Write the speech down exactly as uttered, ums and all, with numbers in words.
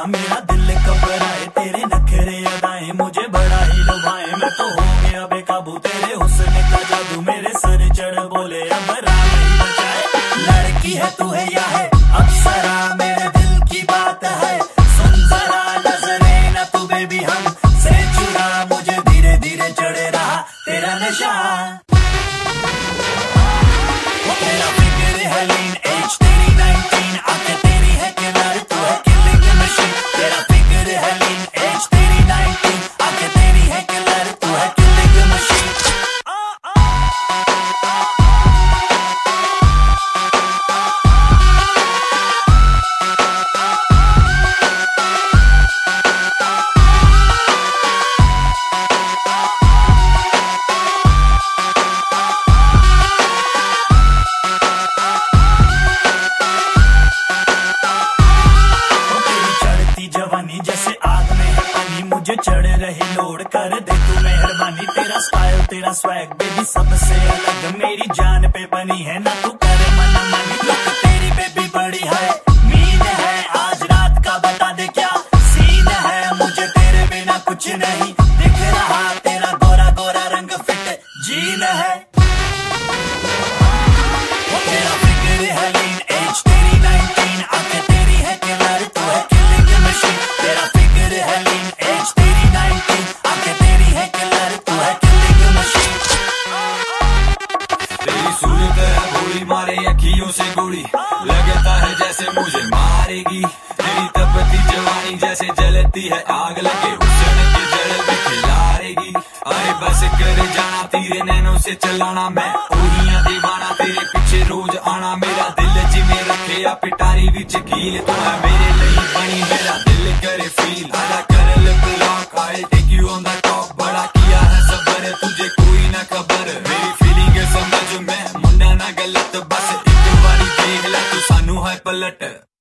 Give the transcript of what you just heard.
मेरा दिल घबराए, तेरे नखरे अदाएं मुझे बड़ा ही लुभाए। मैं तो हो गया बेकाबू, तेरे हुस्न का जादू मेरे सर चढ़ बोले अब राम नहीं बचाए। लड़की है तू है या है अप्सरा, मेरे दिल की बात है सुन जरा, नजरे न तू बेबी हम से चुरा, मुझे धीरे धीरे चढ़े रहा तेरा नशा। तेरा फिक्र है लीन एज तेरी नाइनटीन, आंखें तेरी है किलर तू है किलिंग मशीन। तेरा फिक्र है लीन एज तेरी नाइनटीन, आंखें तेरी है किलर तू है किलिंग मशीन। जवानी जैसे आग में है पानी, मुझे चढ़ रही लोड कर दे तू मेहरबानी। तेरा स्टाइल तेरा स्वैग बेबी सबसे अलग, मेरी जान पे बनी है ना तू कर मन मानी। लुक तेरी बेबी बड़ी है मीन है, आज रात का बता दे क्या सीन है, मुझे तेरे बिना कुछ नहीं दिख रहा, तेरा गोरा गोरा रंग फिट जीन है। तेरा फिक्र है लीन एज तेरी नाइनटीन, आंखें तेरी है किलर तू है किलिंग मशीन। तेरा फिक्र है लीन एज तेरी नाइनटीन, आंखें तेरी है किलर तू है किलिंग मशीन। तेरी सूरत है गोली मारे अखियों से गोली, लगता है जैसे मुझे मारेगी। तेरी तपती जवानी जैसे जलती है आग, लगे हुस्न के जल में खिलारेगी। अरे बस कर जाना तेरे नैनों से चलाना, मैं उड़ियां दीवाना तेरे पीछे रोज आना। मेरा दिल जिमें रखे या पिटारी विच कील, तू है मेरे लिए बनी मेरा दिल करे फील। आजा कर lip lock I take you on the top, बड़ा किया है सबर तुझे कोई ना खबर। मेरी फीलिंग समझ मैं मुंडा ना गलत, बस एक बारी देख ले तू सानू है पलट।